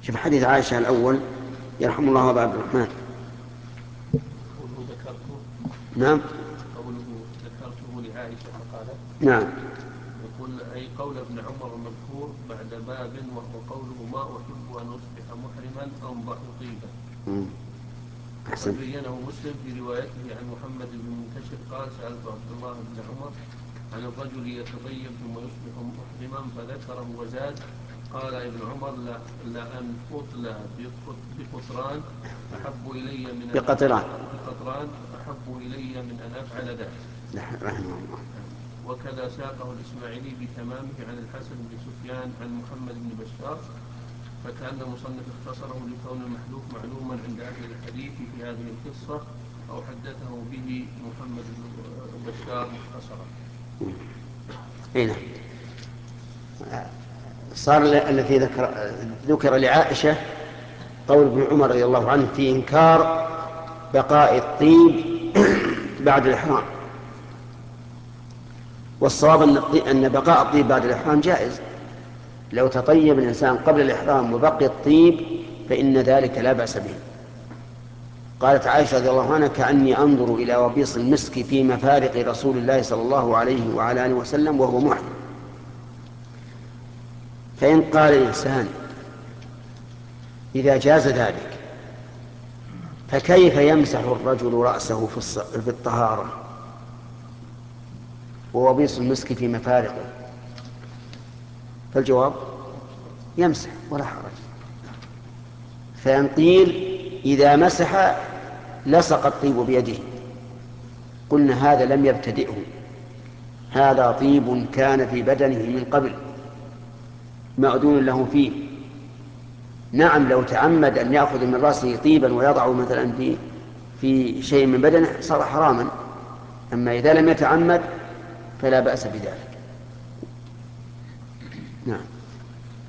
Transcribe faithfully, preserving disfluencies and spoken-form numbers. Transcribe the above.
شوف حديث عائشة الأول يرحم الله أبا عبد الرحمن. قوله ذكرته. نعم. قوله ذكرته لعائشة فقالت. نعم. يقول أي قول ابن عمر المذكور بعد باب وهو قوله ما أحب أن أصبح محرما أنضح طيبا. أحسن. بينه مسلم في روايته عن محمد بن منكشر قال سألت عبد الله بن عمر عن الرجل يتطيب ثم يصبح محرما فذكره وزاد قال ابن عمر لا لأن أطلى بقطران أحب إلي من أن بقطران بقطران أحب إلي من أن أفعل ذلك. رحمه الله. وكذا ساقه الإسماعيلي بتمامه عن الحسن بن سفيان عن محمد بن بشار فكأن المصنف اختصره لكون المحذوف معلوما عند أهل الحديث في هذه القصة أو حدثه به محمد بن بشار مختصرا. هنا صار الذي ذكر ذكر لعائشة قول ابن عمر رضي الله عنه في إنكار بقاء الطيب بعد الإحرام، والصواب أن بقاء الطيب بعد الإحرام جائز. لو تطيب الإنسان قبل الإحرام وبقي الطيب فإن ذلك لا بأس به. قالت عائشة رضي الله عنها كأني أنظر إلى وبيص المسك في مفارق رسول الله صلى الله عليه وعلى آله وسلم وهو محرم. فإن قال الإنسان إذا جاز ذلك فكيف يمسح الرجل رأسه في الطهارة ووبيص المسك في مفارقه؟ فالجواب يمسح ولا حرج. فإن قيل إذا مسح لصق الطيب بيده قلنا هذا لم يبتدئه، هذا طيب كان في بدنه من قبل مأذون له فيه. نعم لو تعمد أن يأخذ من رأسه طيبا ويضعه مثلا في في شيء من بدنه صار حراما، أما إذا لم يتعمد فلا بأس بذلك. نعم.